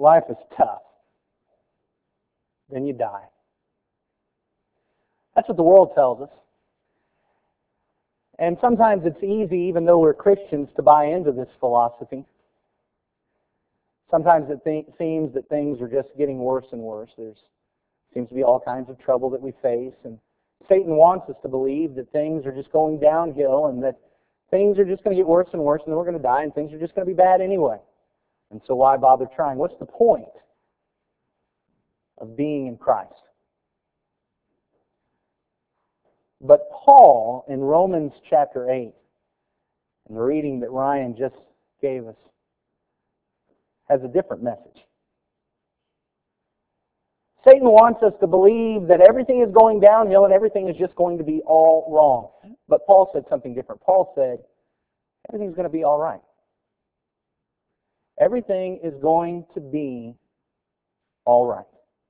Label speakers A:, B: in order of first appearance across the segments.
A: life is tough, then you die. That's what the world tells us. And sometimes it's easy, even though we're Christians, to buy into this philosophy. Sometimes it seems that things are just getting worse and worse. There seems to be all kinds of trouble that we face, and Satan wants us to believe that things are just going downhill and that things are just going to get worse and worse and then we're going to die and things are just going to be bad anyway. And so why bother trying? What's the point of being in Christ? But Paul, in Romans chapter 8, in the reading that Ryan just gave us, has a different message. Satan wants us to believe that everything is going downhill and everything is just going to be all wrong. But Paul said something different. Paul said, everything's going to be all right. Everything is going to be all right.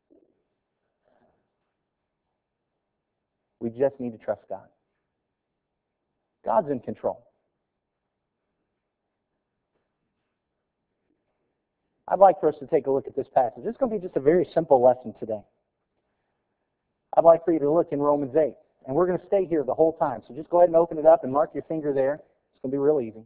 A: We just need to trust God. God's in control. I'd like for us to take a look at this passage. It's going to be just a very simple lesson today. I'd like for you to look in Romans 8. And we're going to stay here the whole time. So just go ahead and open it up and mark your finger there. It's going to be real easy.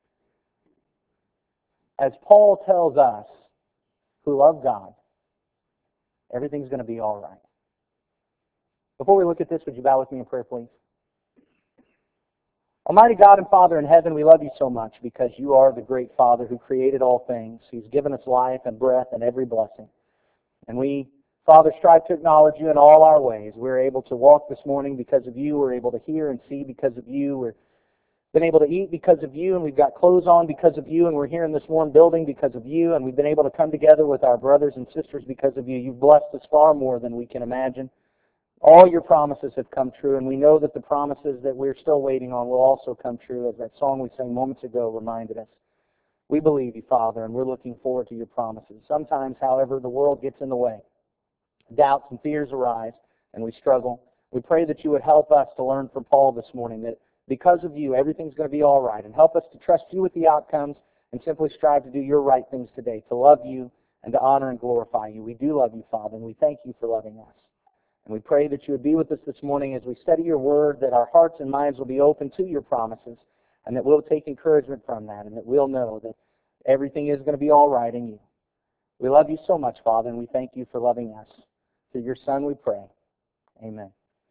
A: As Paul tells us who love God, everything's going to be all right. Before we look at this, would you bow with me in prayer, please? Almighty God and Father in heaven, we love you so much because you are the great Father who created all things. He's given us life and breath and every blessing. And we, Father, strive to acknowledge you in all our ways. We're able to walk this morning because of you. We're able to hear and see because of you. We've been able to eat because of you, and we've got clothes on because of you, and we're here in this warm building because of you, and we've been able to come together with our brothers and sisters because of you. You've blessed us far more than we can imagine. All your promises have come true, and we know that the promises that we're still waiting on will also come true, as that song we sang moments ago reminded us. We believe you, Father, and we're looking forward to your promises. Sometimes, however, the world gets in the way. Doubts and fears arise, and we struggle. We pray that you would help us to learn from Paul this morning that because of you, everything's going to be all right, and help us to trust you with the outcomes and simply strive to do your right things today, to love you and to honor and glorify you. We do love you, Father, and we thank you for loving us. And we pray that you would be with us this morning as we study your word, that our hearts and minds will be open to your promises, and that we'll take encouragement from that, and that we'll know that everything is going to be all right in you. We love you so much, Father, and we thank you for loving us. Through your Son we pray. Amen.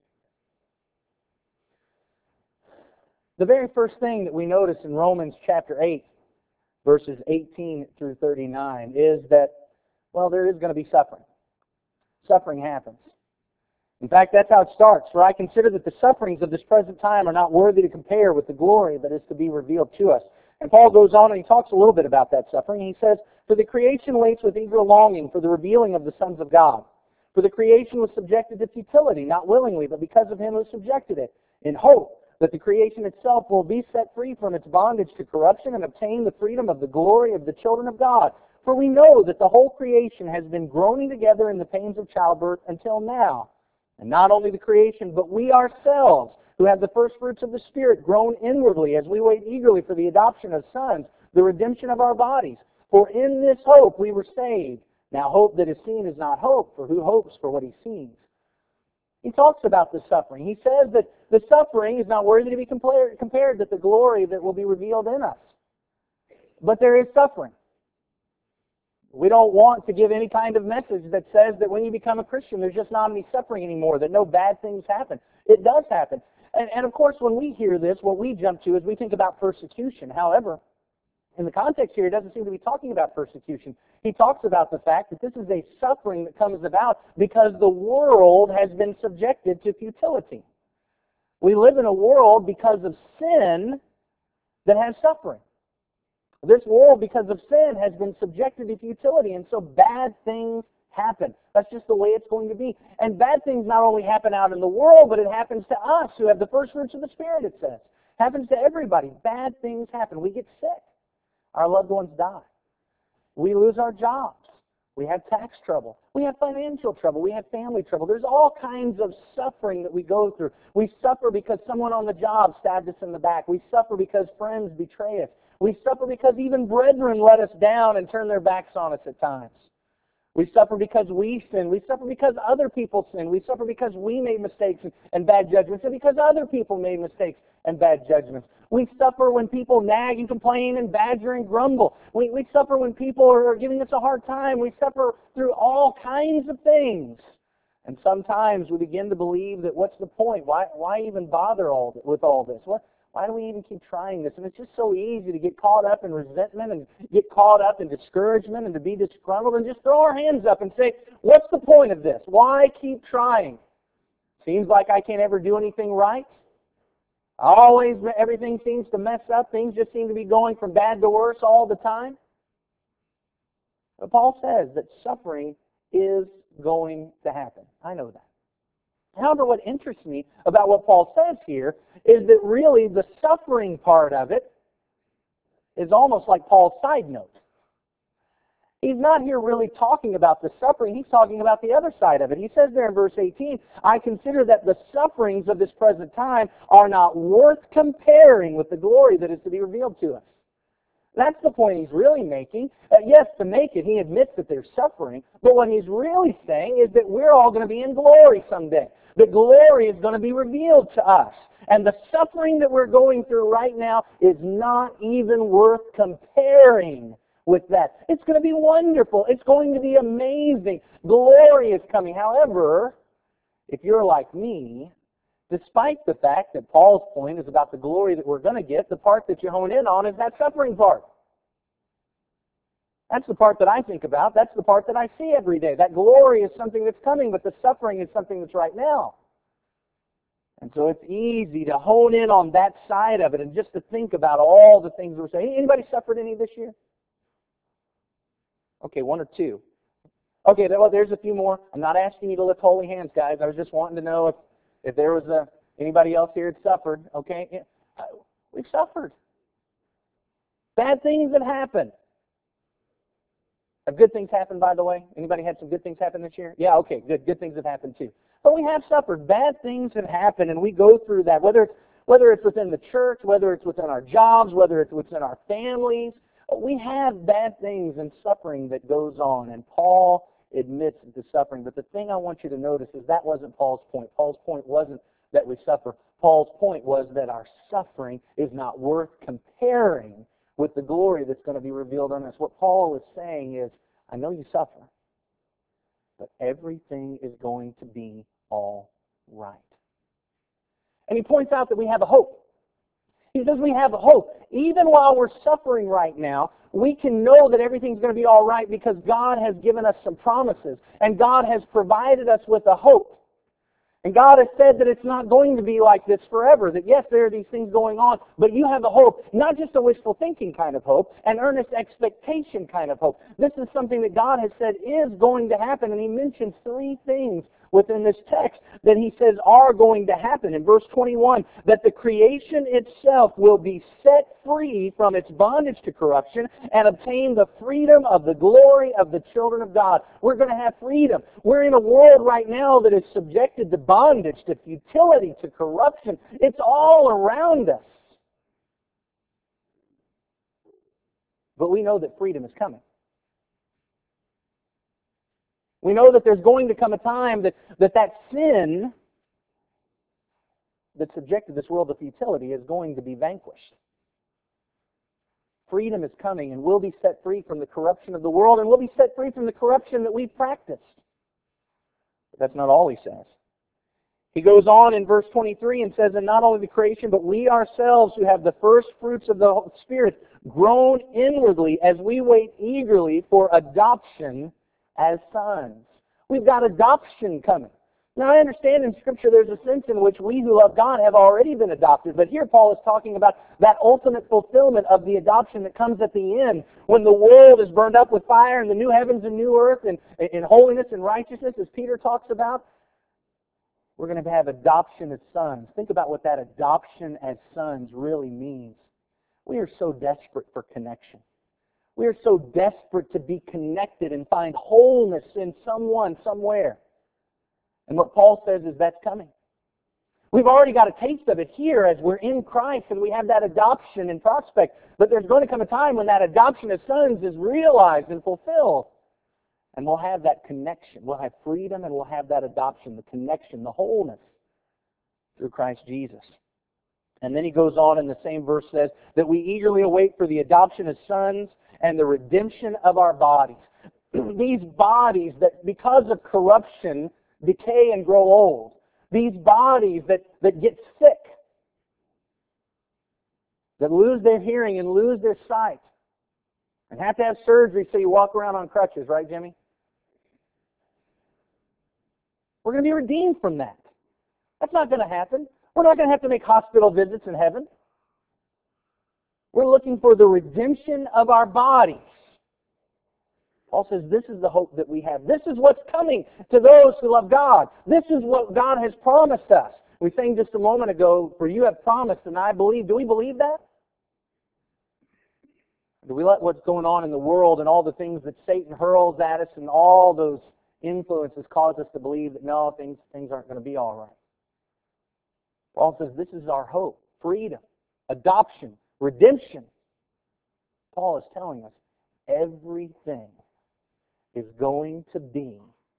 A: The very first thing that we notice in Romans chapter 8, verses 18 through 39, is that, well, there is going to be suffering. Suffering happens. In fact, that's how it starts. For I consider that the sufferings of this present time are not worthy to compare with the glory that is to be revealed to us. And Paul goes on and he talks a little bit about that suffering. He says, for the creation waits with eager longing for the revealing of the sons of God. For the creation was subjected to futility, not willingly, but because of him who subjected it, in hope that the creation itself will be set free from its bondage to corruption and obtain the freedom of the glory of the children of God. For we know that the whole creation has been groaning together in the pains of childbirth until now. And not only the creation, but we ourselves, who have the first fruits of the Spirit, groan inwardly as we wait eagerly for the adoption of sons, the redemption of our bodies. For in this hope we were saved. Now hope that is seen is not hope, for who hopes for what he sees? He talks about the suffering. He says that the suffering is not worthy to be compared with the glory that will be revealed in us. But there is suffering. We don't want to give any kind of message that says that when you become a Christian, there's just not any suffering anymore, that no bad things happen. It does happen. And of course, when we hear this, what we jump to is we think about persecution. However, in the context here, he doesn't seem to be talking about persecution. He talks about the fact that this is a suffering that comes about because the world has been subjected to futility. We live in a world because of sin that has suffering. This world, because of sin, has been subjected to futility, and so bad things happen. That's just the way it's going to be. And bad things not only happen out in the world, but it happens to us who have the first fruits of the Spirit, it says. Happens to everybody. Bad things happen. We get sick. Our loved ones die. We lose our jobs. We have tax trouble. We have financial trouble. We have family trouble. There's all kinds of suffering that we go through. We suffer because someone on the job stabbed us in the back. We suffer because friends betray us. We suffer because even brethren let us down and turn their backs on us at times. We suffer because we sin. We suffer because other people sin. We suffer because we made mistakes and bad judgments, and because other people made mistakes and bad judgments. We suffer when people nag and complain and badger and grumble. We suffer when people are giving us a hard time. We suffer through all kinds of things. And sometimes we begin to believe that what's the point? Why even bother with all this? Why do we even keep trying this? And it's just so easy to get caught up in resentment and get caught up in discouragement and to be disgruntled and just throw our hands up and say, what's the point of this? Why keep trying? Seems like I can't ever do anything right. Always, everything seems to mess up. Things just seem to be going from bad to worse all the time. But Paul says that suffering is going to happen. I know that. However, what interests me about what Paul says here is that really the suffering part of it is almost like Paul's side note. He's not here really talking about the suffering. He's talking about the other side of it. He says there in verse 18, I consider that the sufferings of this present time are not worth comparing with the glory that is to be revealed to us. That's the point he's really making. Yes, to make it, he admits that there's suffering, but what he's really saying is that we're all going to be in glory someday. The glory is going to be revealed to us. And the suffering that we're going through right now is not even worth comparing with that. It's going to be wonderful. It's going to be amazing. Glory is coming. However, if you're like me, despite the fact that Paul's point is about the glory that we're going to get, the part that you hone in on is that suffering part. That's the part that I think about. That's the part that I see every day. That glory is something that's coming, but the suffering is something that's right now. And so it's easy to hone in on that side of it and just to think about all the things we're saying. Anybody suffered any this year? Okay, one or two. Okay, well, there's a few more. I'm not asking you to lift holy hands, guys. I was just wanting to know if there was anybody else here that suffered. Okay, we've suffered. Bad things have happened. Have good things happened, by the way? Anybody had some good things happen this year? Yeah, okay, good. Good things have happened too. But we have suffered. Bad things have happened, and we go through that, whether it's within the church, whether it's within our jobs, whether it's within our families. We have bad things and suffering that goes on, and Paul admits the suffering. But the thing I want you to notice is that wasn't Paul's point. Paul's point wasn't that we suffer. Paul's point was that our suffering is not worth comparing with the glory that's going to be revealed on us. What Paul was saying is, I know you suffer, but everything is going to be all right. And he points out that we have a hope. He says we have a hope. Even while we're suffering right now, we can know that everything's going to be all right because God has given us some promises, and God has provided us with a hope. And God has said that it's not going to be like this forever, that yes, there are these things going on, but you have a hope, not just a wishful thinking kind of hope, an earnest expectation kind of hope. This is something that God has said is going to happen, and he mentions three things within this text that he says are going to happen. In verse 21, that the creation itself will be set free from its bondage to corruption and obtain the freedom of the glory of the children of God. We're going to have freedom. We're in a world right now that is subjected to bondage, to futility, to corruption. It's all around us. But we know that freedom is coming. We know that there's going to come a time that sin that subjected this world to futility is going to be vanquished. Freedom is coming, and we'll be set free from the corruption of the world, and we'll be set free from the corruption that we've practiced. But that's not all he says. He goes on in verse 23 and says, and not only the creation, but we ourselves who have the first fruits of the Spirit groan inwardly as we wait eagerly for adoption as sons. We've got adoption coming. Now, I understand in Scripture there's a sense in which we who love God have already been adopted, but here Paul is talking about that ultimate fulfillment of the adoption that comes at the end, when the world is burned up with fire and the new heavens and new earth and in holiness and righteousness, as Peter talks about. We're going to have adoption as sons. Think about what that adoption as sons really means. We are so desperate for connection. We are so desperate to be connected and find wholeness in someone, somewhere. And what Paul says is that's coming. We've already got a taste of it here as we're in Christ and we have that adoption in prospect. But there's going to come a time when that adoption as sons is realized and fulfilled. And we'll have that connection. We'll have freedom and we'll have that adoption, the connection, the wholeness through Christ Jesus. And then he goes on in the same verse, says that we eagerly await for the adoption as sons and the redemption of our bodies. These bodies that because of corruption decay and grow old. These bodies that get sick, that lose their hearing and lose their sight, and have to have surgery so you walk around on crutches, right, Jimmy? We're going to be redeemed from that. That's not going to happen. We're not going to have to make hospital visits in heaven. We're looking for the redemption of our bodies. Paul says this is the hope that we have. This is what's coming to those who love God. This is what God has promised us. We sang just a moment ago, for you have promised and I believe. Do we believe that? Do we let what's going on in the world and all the things that Satan hurls at us and all those influences cause us to believe that no, things aren't going to be all right? Paul says this is our hope, freedom, adoption, redemption. Paul is telling us everything is going to be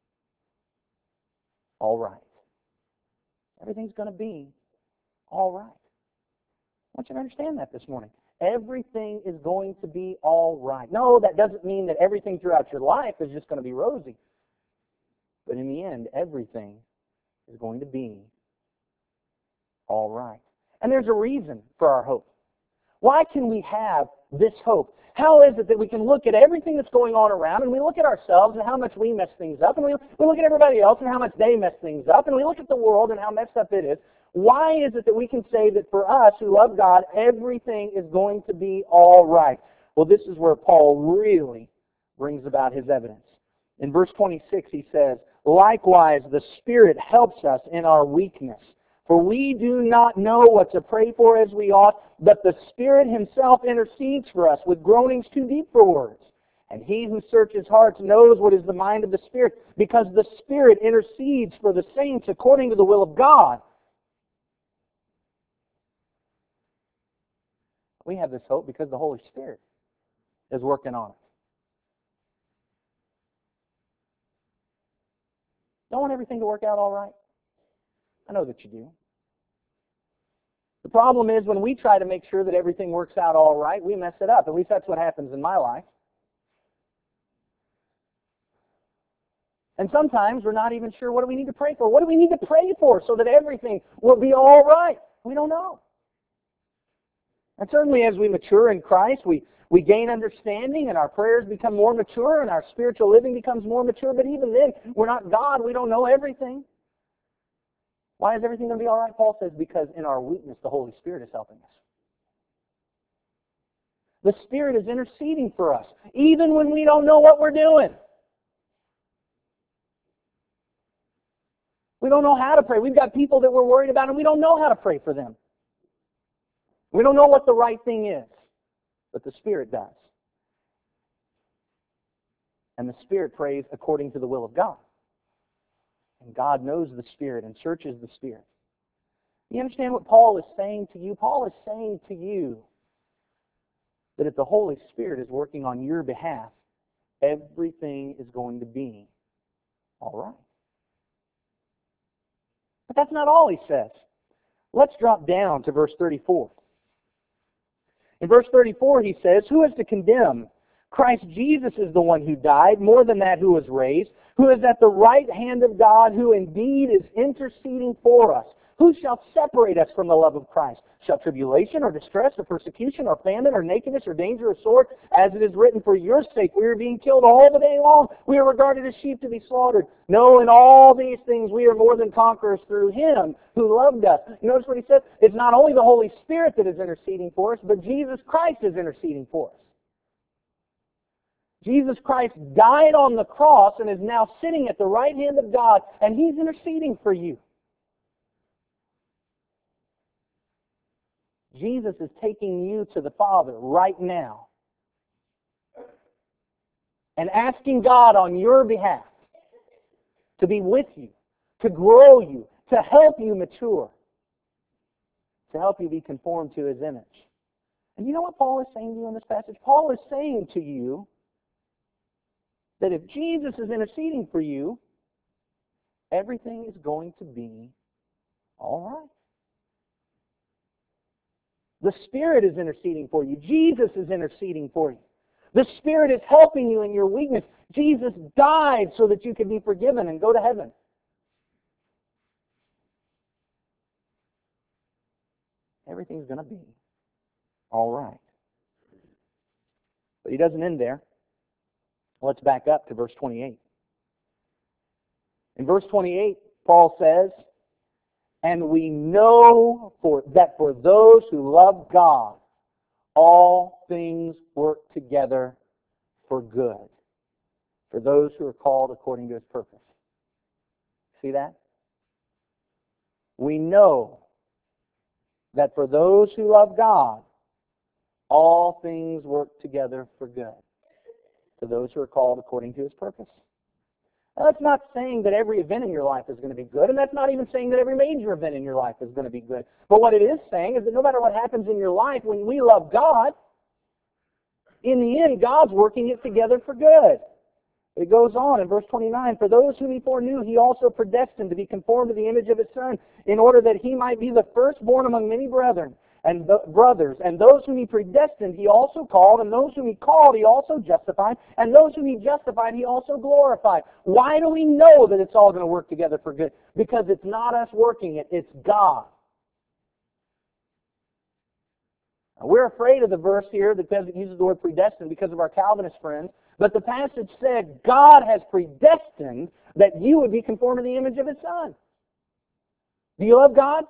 A: all right. Everything's going to be all right. I want you to understand that this morning. Everything is going to be all right. No, that doesn't mean that everything throughout your life is just going to be rosy. But in the end, everything is going to be all right. And there's a reason for our hope. Why can we have this hope? How is it that we can look at everything that's going on around and we look at ourselves and how much we mess things up and we look at everybody else and how much they mess things up and we look at the world and how messed up it is? Why is it that we can say that for us who love God, everything is going to be all right? Well, this is where Paul really brings about his evidence. In verse 26, he says, likewise, the Spirit helps us in our weakness. For we do not know what to pray for as we ought, but the Spirit Himself intercedes for us with groanings too deep for words. And He who searches hearts knows what is the mind of the Spirit, because the Spirit intercedes for the saints according to the will of God. We have this hope because the Holy Spirit is working on us. Don't want everything to work out all right? I know that you do. The problem is when we try to make sure that everything works out all right, we mess it up. At least that's what happens in my life. And sometimes we're not even sure what do we need to pray for. What do we need to pray for so that everything will be all right? We don't know. And certainly as we mature in Christ, we gain understanding and our prayers become more mature and our spiritual living becomes more mature. But even then, we're not God. We don't know everything. Why is everything going to be all right? Paul says, because in our weakness, the Holy Spirit is helping us. The Spirit is interceding for us, even when we don't know what we're doing. We don't know how to pray. We've got people that we're worried about, and we don't know how to pray for them. We don't know what the right thing is, but the Spirit does. And the Spirit prays according to the will of God. And God knows the Spirit and searches the Spirit. You understand what Paul is saying to you? Paul is saying to you that if the Holy Spirit is working on your behalf, everything is going to be all right. But that's not all he says. Let's drop down to verse 34. In verse 34 he says, who is to condemn? Christ Jesus is the one who died, more than that who was raised, who is at the right hand of God, who indeed is interceding for us. Who shall separate us from the love of Christ? Shall tribulation or distress or persecution or famine or nakedness or danger or sword? As it is written, for your sake we are being killed all the day long. We are regarded as sheep to be slaughtered. No, in all these things we are more than conquerors through Him who loved us. Notice what he says. It's not only the Holy Spirit that is interceding for us, but Jesus Christ is interceding for us. Jesus Christ died on the cross and is now sitting at the right hand of God, and He's interceding for you. Jesus is taking you to the Father right now and asking God on your behalf to be with you, to grow you, to help you mature, to help you be conformed to His image. And you know what Paul is saying to you in this passage? Paul is saying to you that if Jesus is interceding for you, everything is going to be all right. The Spirit is interceding for you. Jesus is interceding for you. The Spirit is helping you in your weakness. Jesus died so that you could be forgiven and go to heaven. Everything's going to be all right. But he doesn't end there. Let's back up to verse 28. In verse 28, Paul says, "And we know that for those who love God, all things work together for good, for those who are called according to His purpose." See that? We know that for those who love God, all things work together for good, for those who are called according to His purpose. Now, that's not saying that every event in your life is going to be good, and that's not even saying that every major event in your life is going to be good. But what it is saying is that no matter what happens in your life, when we love God, in the end, God's working it together for good. It goes on in verse 29, "For those whom He foreknew, He also predestined to be conformed to the image of His Son, in order that He might be the firstborn among many brethren and brothers. And those whom He predestined, He also called, and those whom He called, He also justified, and those whom He justified, He also glorified." Why do we know that it's all going to work together for good? Because it's not us working it, it's God. Now, we're afraid of the verse here because it uses the word predestined because of our Calvinist friends. But the passage said God has predestined that you would be conformed to the image of His Son. Do you love God?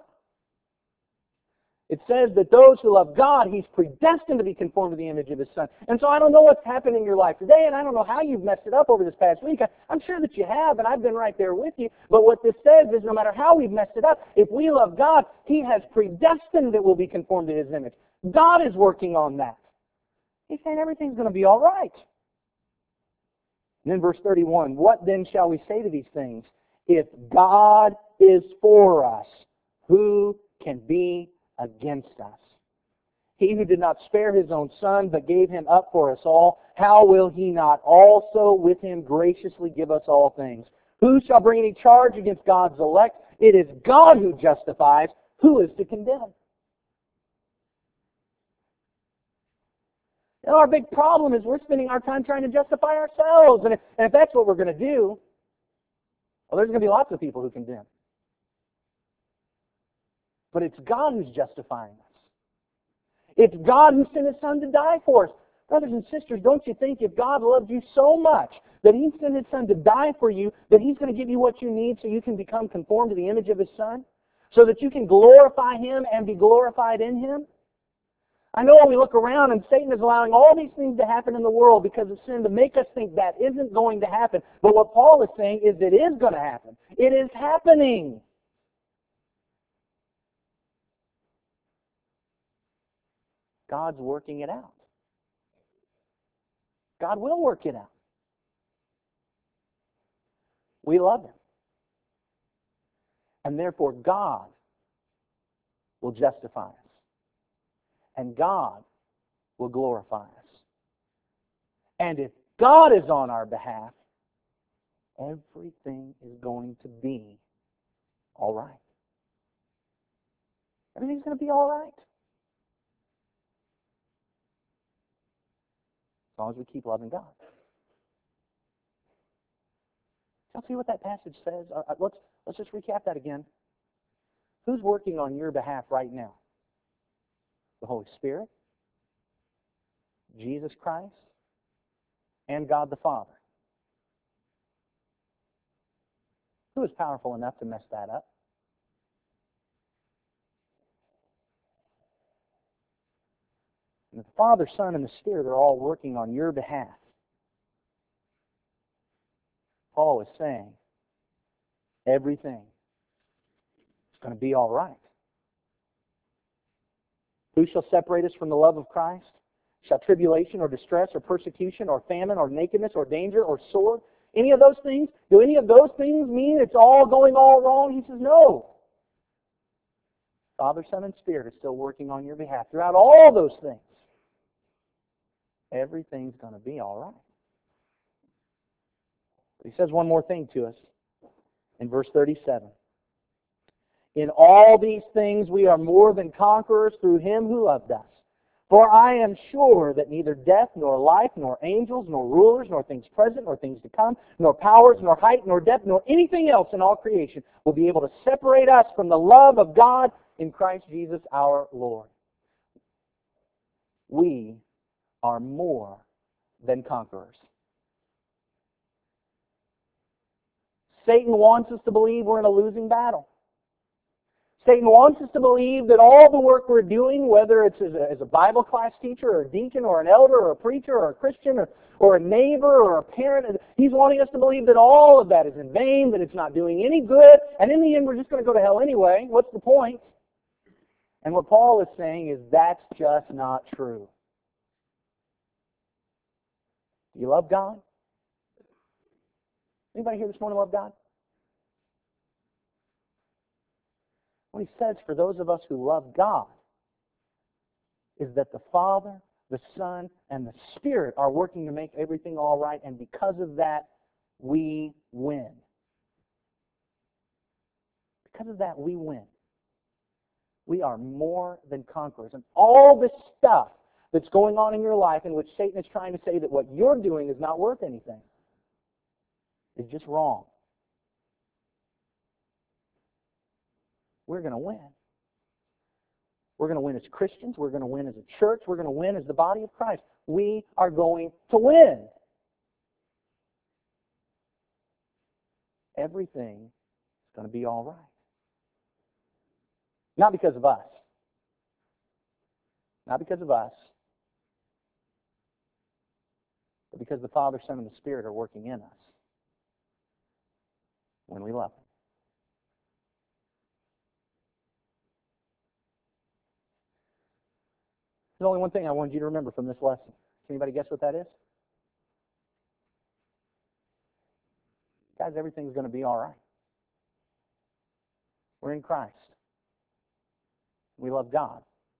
A: It says that those who love God, He's predestined to be conformed to the image of His Son. And so I don't know what's happened in your life today, and I don't know how you've messed it up over this past week. I'm sure that you have, and I've been right there with you. But what this says is no matter how we've messed it up, if we love God, He has predestined that we'll be conformed to His image. God is working on that. He's saying everything's going to be all right. And then verse 31, "What then shall we say to these things? If God is for us, who can be against us? He who did not spare His own Son, but gave Him up for us all, how will He not also with Him graciously give us all things? Who shall bring any charge against God's elect? It is God who justifies. Who is to condemn?" You know, our big problem is we're spending our time trying to justify ourselves. And if that's what we're going to do, well, there's going to be lots of people who condemn. But it's God who's justifying us. It's God who sent His Son to die for us. Brothers and sisters, don't you think if God loved you so much that He sent His Son to die for you, that He's going to give you what you need so you can become conformed to the image of His Son? So that you can glorify Him and be glorified in Him? I know when we look around and Satan is allowing all these things to happen in the world because of sin to make us think that isn't going to happen. But what Paul is saying is it is going to happen. It is happening. God's working it out. God will work it out. We love Him. And therefore God will justify us. And God will glorify us. And if God is on our behalf, everything is going to be all right. Everything's going to be all right. As long as we keep loving God. Y'all see what that passage says? Let's just recap that again. Who's working on your behalf right now? The Holy Spirit, Jesus Christ, and God the Father. Who is powerful enough to mess that up? And the Father, Son, and the Spirit are all working on your behalf. Paul is saying, everything is going to be all right. Who shall separate us from the love of Christ? Shall tribulation or distress or persecution or famine or nakedness or danger or sword? Any of those things? Do any of those things mean it's all going all wrong? He says, no. Father, Son, and Spirit are still working on your behalf. Throughout all those things, everything's going to be all right. He says one more thing to us in verse 37. In all these things we are more than conquerors through Him who loved us. For I am sure that neither death, nor life, nor angels, nor rulers, nor things present, nor things to come, nor powers, nor height, nor depth, nor anything else in all creation will be able to separate us from the love of God in Christ Jesus our Lord. We are more than conquerors. Satan wants us to believe we're in a losing battle. Satan wants us to believe that all the work we're doing, whether it's as a Bible class teacher or a deacon or an elder or a preacher or a Christian or a neighbor or a parent, he's wanting us to believe that all of that is in vain, that it's not doing any good, and in the end we're just going to go to hell anyway. What's the point? And what Paul is saying is that's just not true. Do you love God? Anybody here this morning love God? What he says for those of us who love God is that the Father, the Son, and the Spirit are working to make everything all right, and because of that, we win. Because of that, we win. We are more than conquerors. And all this stuff that's going on in your life in which Satan is trying to say that what you're doing is not worth anything is just wrong. We're going to win. We're going to win as Christians. We're going to win as a church. We're going to win as the body of Christ. We are going to win. Everything is going to be all right. Not because of us. Not because of us. But because the Father, Son, and the Spirit are working in us when we love Him. There's only one thing I wanted you to remember from this lesson. Can anybody guess what that is? Guys, everything's going to be all right. We're in Christ. We love God.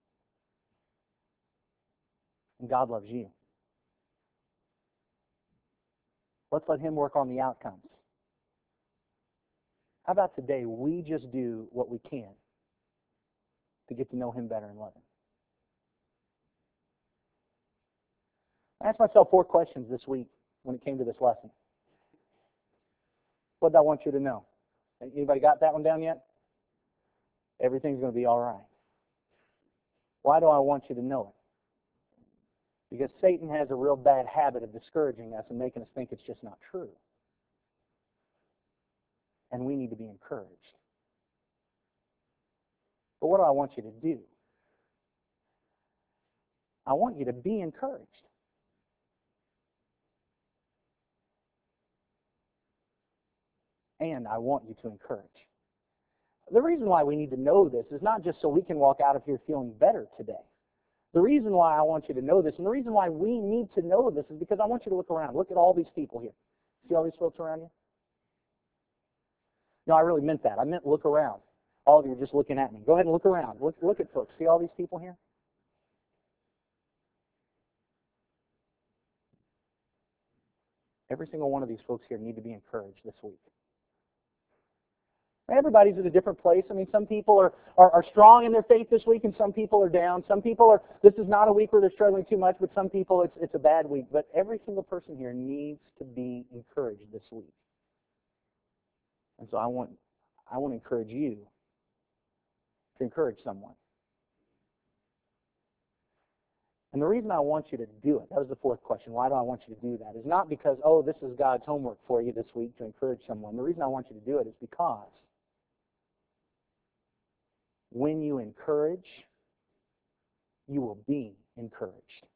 A: And God loves you. Let's let Him work on the outcomes. How about today we just do what we can to get to know Him better and love Him? I asked myself 4 questions this week when it came to this lesson. What did I want you to know? Anybody got that one down yet? Everything's going to be all right. Why do I want you to know it? Because Satan has a real bad habit of discouraging us and making us think it's just not true. And we need to be encouraged. But what do I want you to do? I want you to be encouraged. And I want you to encourage. The reason why we need to know this is not just so we can walk out of here feeling better today. The reason why I want you to know this, and the reason why we need to know this, is because I want you to look around. Look at all these people here. See all these folks around you? No, I really meant that. I meant look around. All of you are just looking at me. Go ahead and look around. Look at folks. See all these people here? Every single one of these folks here need to be encouraged this week. Everybody's at a different place. I mean, some people are strong in their faith this week, and some people are down. Some people are, this is not a week where they're struggling too much, but some people it's a bad week. But every single person here needs to be encouraged this week. And so I want to encourage you to encourage someone. And the reason I want you to do it, that was the 4th question, why do I want you to do that, is not because, oh, this is God's homework for you this week to encourage someone. The reason I want you to do it is because when you encourage, you will be encouraged.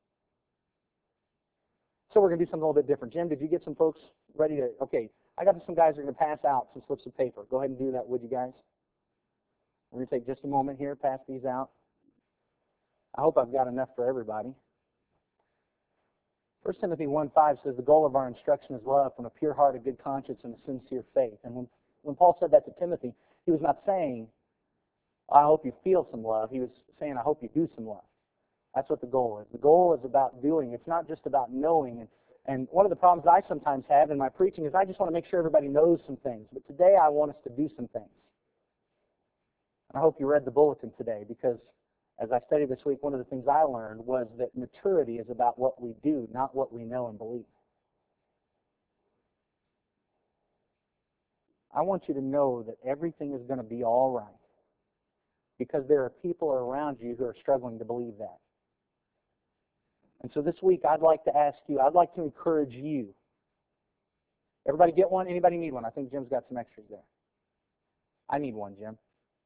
A: So we're going to do something a little bit different. Jim, did you get some folks ready to, okay, I got some guys who are going to pass out some slips of paper. Go ahead and do that, would you guys? We're going to take just a moment here, pass these out. I hope I've got enough for everybody. 1 Timothy 1:5 says, the goal of our instruction is love from a pure heart, a good conscience, and a sincere faith. And when Paul said that to Timothy, he was not saying, I hope you feel some love. He was saying, I hope you do some love. That's what the goal is. The goal is about doing. It's not just about knowing And one of the problems I sometimes have in my preaching is I just want to make sure everybody knows some things. But today I want us to do some things. I hope you read the bulletin today, because as I studied this week, one of the things I learned was that maturity is about what we do, not what we know and believe. I want you to know that everything is going to be all right, because there are people around you who are struggling to believe that. And so this week I'd like to ask you, I'd like to encourage you. Everybody get one? Anybody need one? I think Jim's got some extras there. I need one, Jim.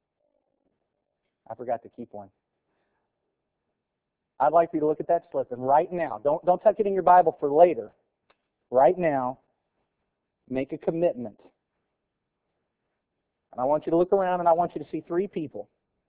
A: I forgot to keep one. I'd like for you to look at that slip, and right now, don't tuck it in your Bible for later. Right now, make a commitment. And I want you to look around, and I want you to see 3 people.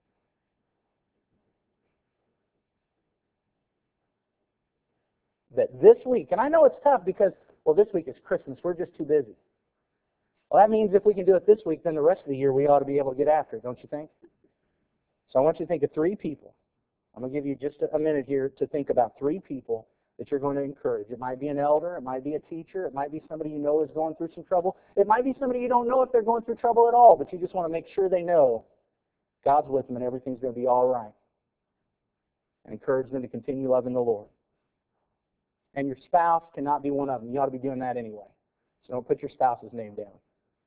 A: That this week, and I know it's tough because, well, this week is Christmas. We're just too busy. Well, that means if we can do it this week, then the rest of the year we ought to be able to get after it, don't you think? So I want you to think of 3 people. I'm going to give you just a minute here to think about 3 people that you're going to encourage. It might be an elder. It might be a teacher. It might be somebody you know is going through some trouble. It might be somebody you don't know if they're going through trouble at all, but you just want to make sure they know God's with them and everything's going to be all right. And encourage them to continue loving the Lord. And your spouse cannot be one of them. You ought to be doing that anyway. So don't put your spouse's name down.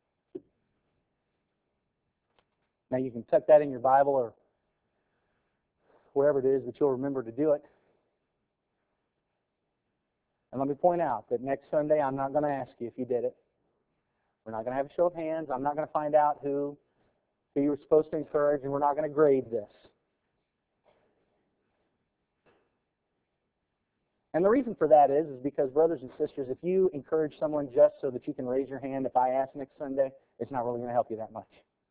A: Now you can tuck that in your Bible or wherever it is, but you'll remember to do it. And let me point out that next Sunday I'm not going to ask you if you did it. We're not going to have a show of hands. I'm not going to find out who you were supposed to encourage, and we're not going to grade this. And the reason for that is because, brothers and sisters, if you encourage someone just so that you can raise your hand if I ask next Sunday, it's not really going to help you that much.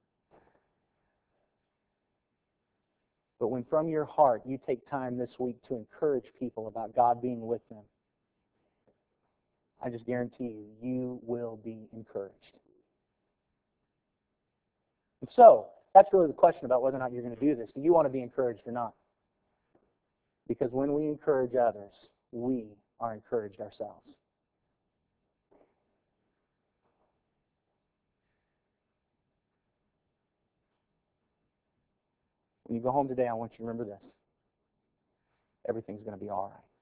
A: But when from your heart you take time this week to encourage people about God being with them, I just guarantee you, you will be encouraged. And so, that's really the question about whether or not you're going to do this. Do you want to be encouraged or not? Because when we encourage others, we are encouraged ourselves. When you go home today, I want you to remember this. Everything's going to be all right.